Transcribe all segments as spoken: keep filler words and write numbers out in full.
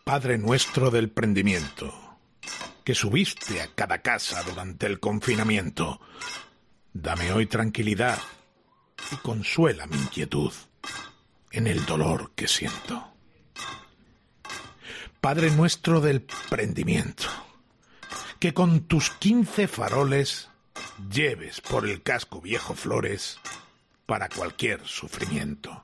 Padre nuestro del prendimiento, que subiste a cada casa durante el confinamiento, dame hoy tranquilidad y consuela mi inquietud en el dolor que siento. Padre nuestro del prendimiento, que con tus quince faroles lleves por el casco viejo flores para cualquier sufrimiento.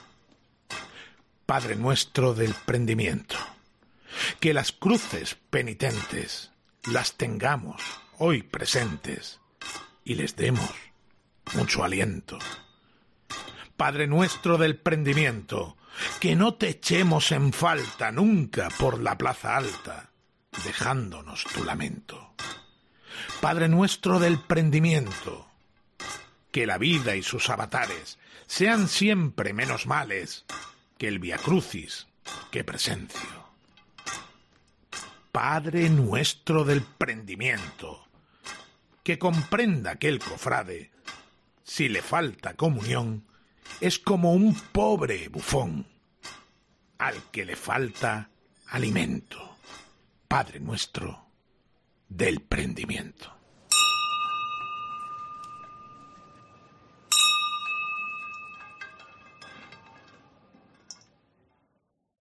Padre nuestro del prendimiento, que las cruces penitentes las tengamos hoy presentes y les demos mucho aliento. Padre nuestro del prendimiento, que no te echemos en falta nunca por la plaza alta, dejándonos tu lamento. Padre nuestro del prendimiento, que la vida y sus avatares sean siempre menos males que el viacrucis que presencio. Padre nuestro del prendimiento, que comprenda que el cofrade, si le falta comunión, es como un pobre bufón al que le falta alimento. Padre nuestro del prendimiento.